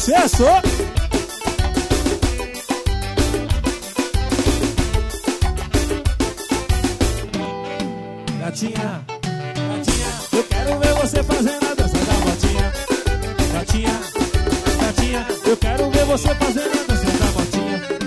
sucesso! Gatinha, gatinha, eu quero ver você fazendo a dança da botinha. Gatinha, gatinha, eu quero ver você fazendo a dança da botinha.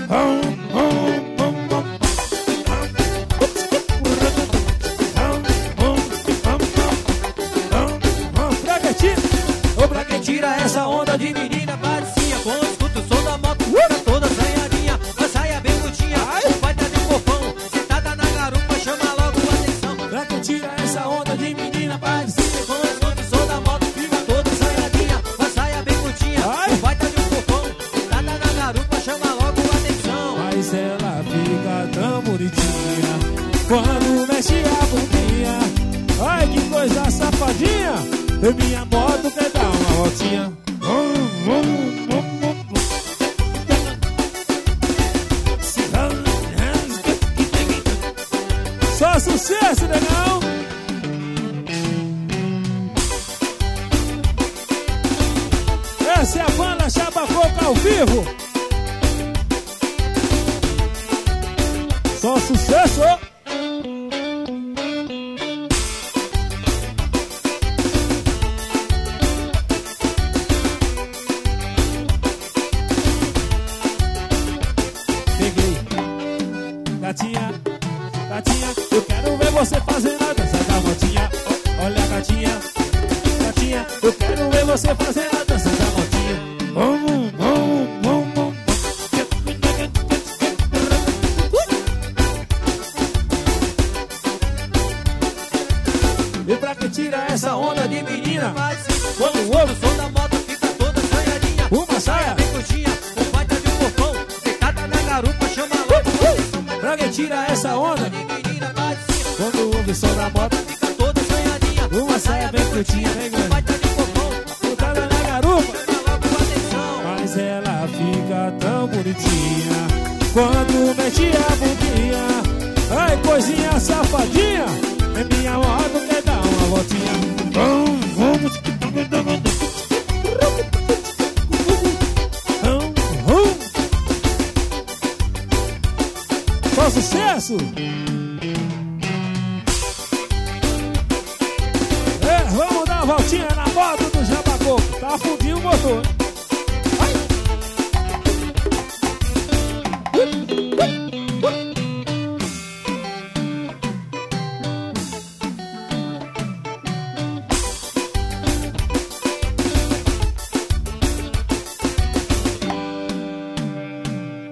Pra quem tira essa onda de menina parecia, quando escuta o som da moto, fica toda assanhadinha, a saia bem curtinha, vai dar de corpão, sentada na garupa, chama logo a atenção. Pra quem tira essa onda de menina parecia, quando escuta o som da moto, fica toda assanhadinha, a saia bem curtinha, vai dar de corpão, sentada na garupa, chama logo a atenção. Mas ela fica tão bonitinha quando mexe a bundinha. Ai, que coisa safadinha! Eu minha moto quer dar uma voltinha. Só sucesso, negão! Essa é a banda Chabacoca ao vivo. Só sucesso! Gatinha, gatinha, eu quero ver você fazendo a dança da motinha. Olha, gatinha, gatinha, eu quero ver você fazendo a dança da motinha. E pra que tira essa onda de menina, quando ouve o som da moto fica toda assanhadinha, uma saia bem curtinha, um baita de um corpão, sentada na garupa, chama logo. Pra quem tira essa onda de menina parecia, quando ouve o som da moto fica toda assanhadinha, uma saia bem curtinha, bem grande, baita de corpão, sentada na garupa, chama logo a atenção. Mas ela fica tão bonitinha quando mexe a bundinha. Ai, coisinha safadinha, é minha moto quer dar uma voltinha. Só sucesso! Vamos dar uma voltinha na moto do Chabacoca. Tá fundindo o motor.